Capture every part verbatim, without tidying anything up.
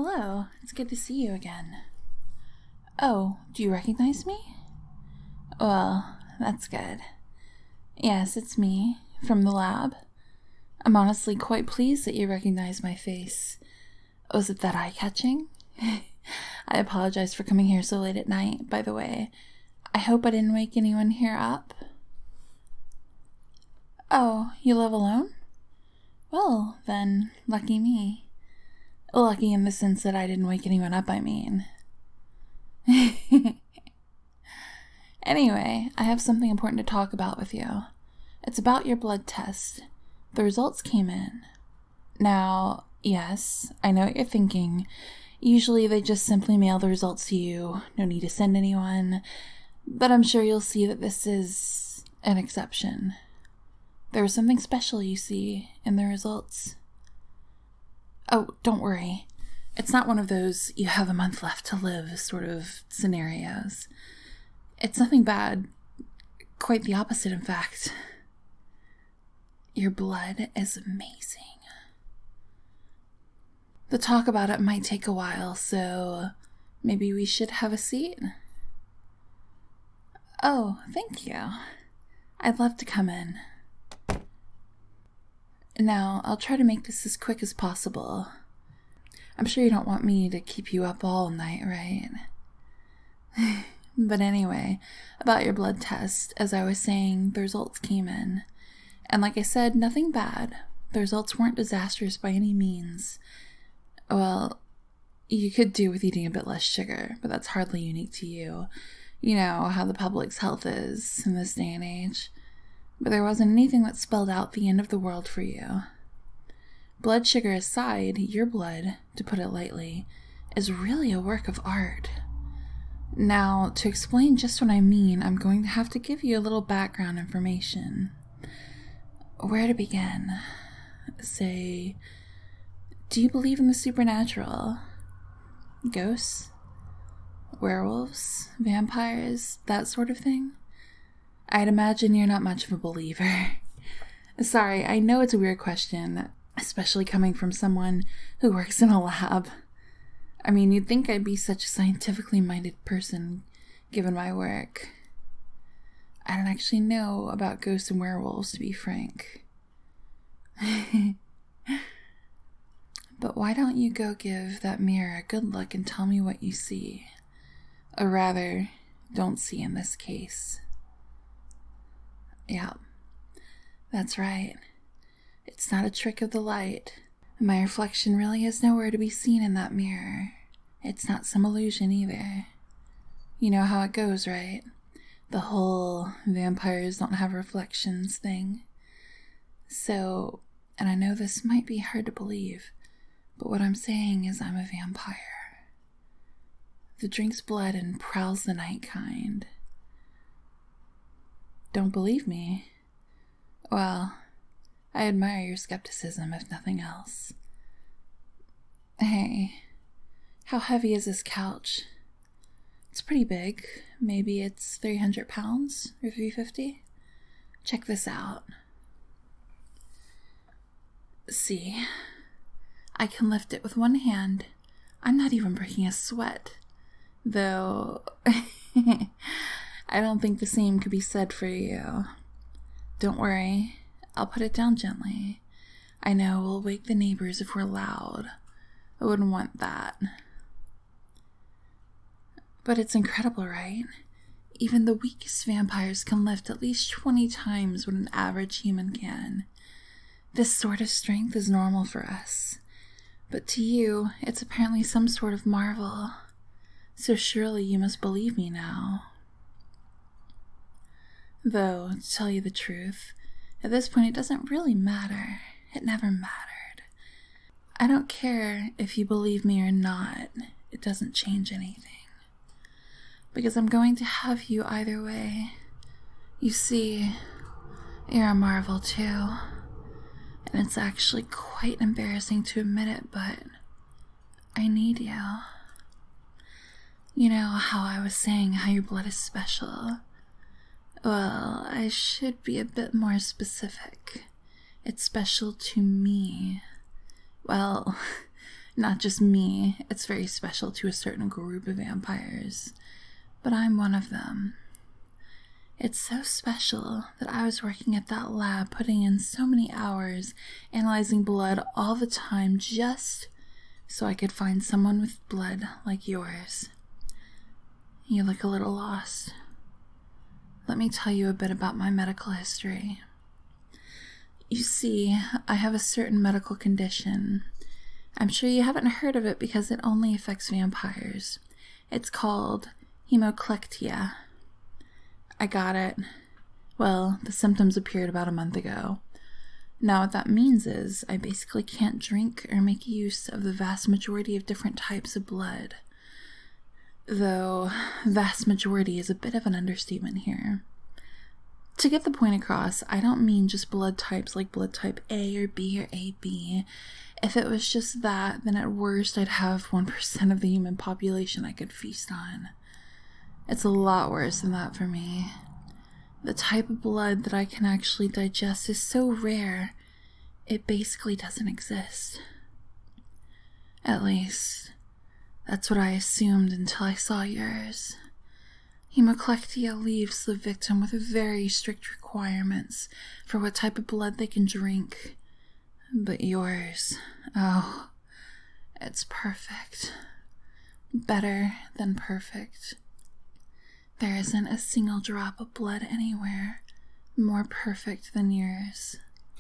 Hello, it's good to see you again. Oh, do you recognize me? Well, that's good. Yes, it's me, from the lab. I'm honestly quite pleased that you recognize my face. Was it that eye-catching? I apologize for coming here so late at night, by the way. I hope I didn't wake anyone here up. Oh, you live alone? Well, then, lucky me. Lucky in the sense that I didn't wake anyone up, I mean. Anyway, I have something important to talk about with you. It's about your blood test. The results came in. Now, yes, I know what you're thinking. Usually they just simply mail the results to you. No need to send anyone. But I'm sure you'll see that this is an exception. There was something special, you see, in the results. Oh, don't worry. It's not one of those you have a month left to live sort of scenarios. It's nothing bad. Quite the opposite, in fact. Your blood is amazing. The talk about it might take a while, so maybe we should have a seat? Oh, thank you. I'd love to come in. Now, I'll try to make this as quick as possible. I'm sure you don't want me to keep you up all night, right? But anyway, about your blood test, as I was saying, the results came in. And like I said, nothing bad. The results weren't disastrous by any means. Well, you could do with eating a bit less sugar, but that's hardly unique to you. You know how the public's health is in this day and age. But there wasn't anything that spelled out the end of the world for you. Blood sugar aside, your blood, to put it lightly, is really a work of art. Now, to explain just what I mean, I'm going to have to give you a little background information. Where to begin? Say, do you believe in the supernatural? Ghosts? Werewolves? Vampires? That sort of thing? I'd imagine you're not much of a believer. Sorry, I know it's a weird question, especially coming from someone who works in a lab. I mean, you'd think I'd be such a scientifically minded person, given my work. I don't actually know about ghosts and werewolves, to be frank. But why don't you go give that mirror a good look and tell me what you see? Or rather, don't see in this case. Yeah, that's right. It's not a trick of the light. My reflection really is nowhere to be seen in that mirror. It's not some illusion either. You know how it goes, right? The whole vampires don't have reflections thing. So, and I know this might be hard to believe, but what I'm saying is I'm a vampire. The drinks blood and prowls the night kind. Don't believe me? Well, I admire your skepticism, if nothing else. Hey, how heavy is this couch? It's pretty big. Maybe it's three hundred pounds or three hundred fifty? Check this out. See, I can lift it with one hand. I'm not even breaking a sweat. Though, I don't think the same could be said for you. Don't worry, I'll put it down gently. I know we'll wake the neighbors if we're loud. I wouldn't want that. But it's incredible, right? Even the weakest vampires can lift at least twenty times what an average human can. This sort of strength is normal for us. But to you, it's apparently some sort of marvel. So surely you must believe me now. Though, to tell you the truth, at this point it doesn't really matter. It never mattered. I don't care if you believe me or not. It doesn't change anything. Because I'm going to have you either way. You see, you're a marvel too. And it's actually quite embarrassing to admit it, but I need you. You know how I was saying how your blood is special? Well, I should be a bit more specific. It's special to me. Well, Not just me, it's very special to a certain group of vampires, but I'm one of them. It's so special that I was working at that lab, putting in so many hours, analyzing blood all the time, just so I could find someone with blood like yours. You look a little lost. Let me tell you a bit about my medical history. You see, I have a certain medical condition. I'm sure you haven't heard of it because it only affects vampires. It's called hemoclectia. I got it. Well, the symptoms appeared about a month ago. Now, what that means is I basically can't drink or make use of the vast majority of different types of blood. Though, vast majority is a bit of an understatement here. To get the point across, I don't mean just blood types like blood type A or B or A B. If it was just that, then at worst I'd have one percent of the human population I could feast on. It's a lot worse than that for me. The type of blood that I can actually digest is so rare, it basically doesn't exist. At least, that's what I assumed until I saw yours. Hemoclectia leaves the victim with very strict requirements for what type of blood they can drink. But yours, oh, it's perfect. Better than perfect. There isn't a single drop of blood anywhere more perfect than yours.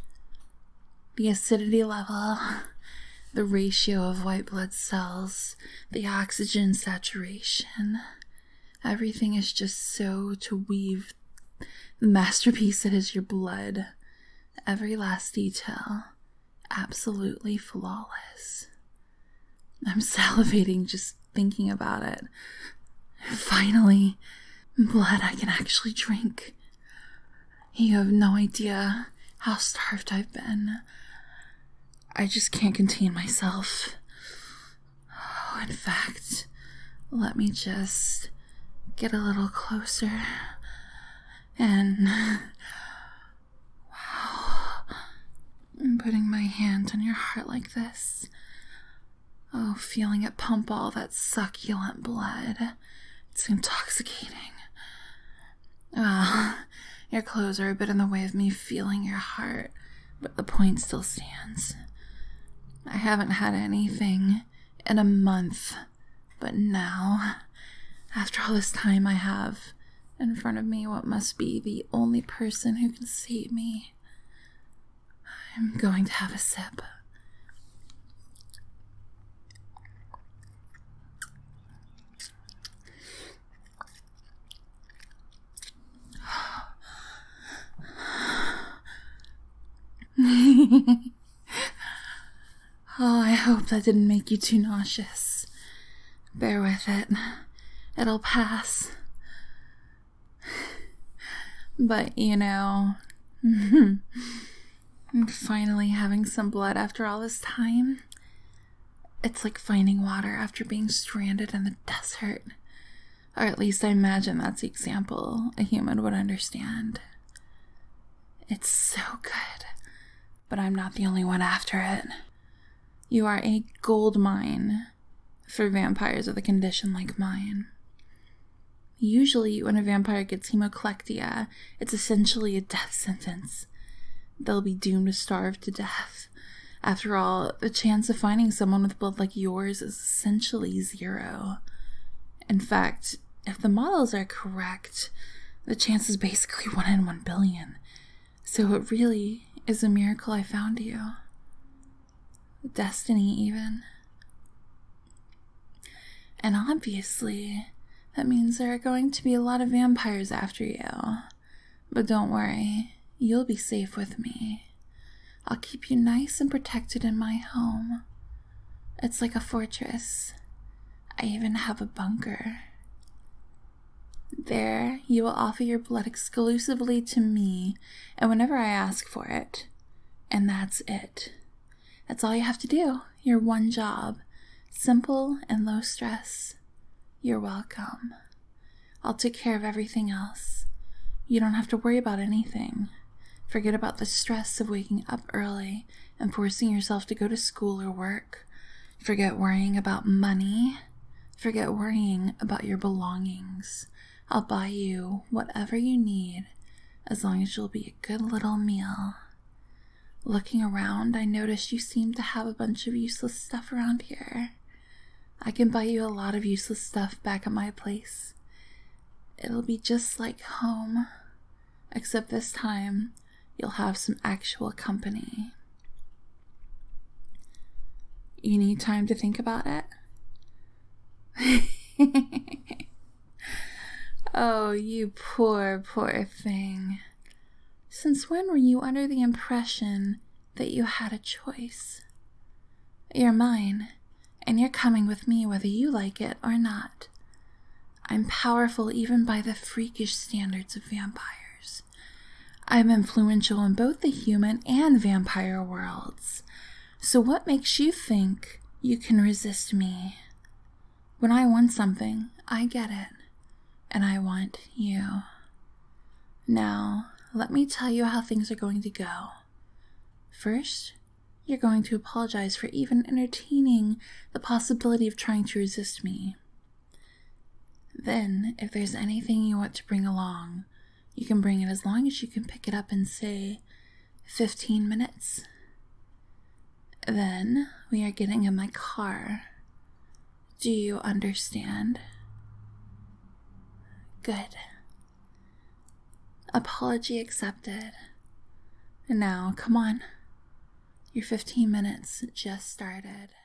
The acidity level, the ratio of white blood cells, the oxygen saturation, everything is just so to weave the masterpiece that is your blood. Every last detail, absolutely flawless. I'm salivating just thinking about it. Finally, blood I can actually drink. You have no idea how starved I've been. I just can't contain myself. Oh, in fact, let me just get a little closer. And, wow, I'm putting my hand on your heart like this. Oh, feeling it pump all that succulent blood. It's intoxicating. Ah, your clothes are a bit in the way of me feeling your heart, but the point still stands. I haven't had anything in a month, but now, after all this time I have in front of me what must be the only person who can save me, I'm going to have a sip. Oh, I hope that didn't make you too nauseous. Bear with it. It'll pass. But, you know, I'm finally having some blood after all this time. It's like finding water after being stranded in the desert. Or at least I imagine that's the example a human would understand. It's so good. But I'm not the only one after it. You are a gold mine for vampires with a condition like mine. Usually, when a vampire gets hemoclectia, it's essentially a death sentence. They'll be doomed to starve to death. After all, the chance of finding someone with blood like yours is essentially zero. In fact, if the models are correct, the chance is basically one in one billion. So it really is a miracle I found you. Destiny, even. And obviously, that means there are going to be a lot of vampires after you. But don't worry, you'll be safe with me. I'll keep you nice and protected in my home. It's like a fortress. I even have a bunker. There, you will offer your blood exclusively to me, and whenever I ask for it. And that's it. That's all you have to do. Your one job. Simple and low stress. You're welcome. I'll take care of everything else. You don't have to worry about anything. Forget about the stress of waking up early and forcing yourself to go to school or work. Forget worrying about money. Forget worrying about your belongings. I'll buy you whatever you need, as long as you'll be a good little meal. Looking around, I noticed you seem to have a bunch of useless stuff around here. I can buy you a lot of useless stuff back at my place. It'll be just like home, except this time you'll have some actual company. You need time to think about it? Oh, you poor, poor thing. Since when were you under the impression that you had a choice? You're mine, and you're coming with me whether you like it or not. I'm powerful even by the freakish standards of vampires. I'm influential in both the human and vampire worlds. So what makes you think you can resist me? When I want something, I get it, and I want you. Now, let me tell you how things are going to go. First, you're going to apologize for even entertaining the possibility of trying to resist me. Then, if there's anything you want to bring along, you can bring it as long as you can pick it up in, say, fifteen minutes. Then, we are getting in my car. Do you understand? Good. Apology accepted. And now, come on. Your fifteen minutes just started.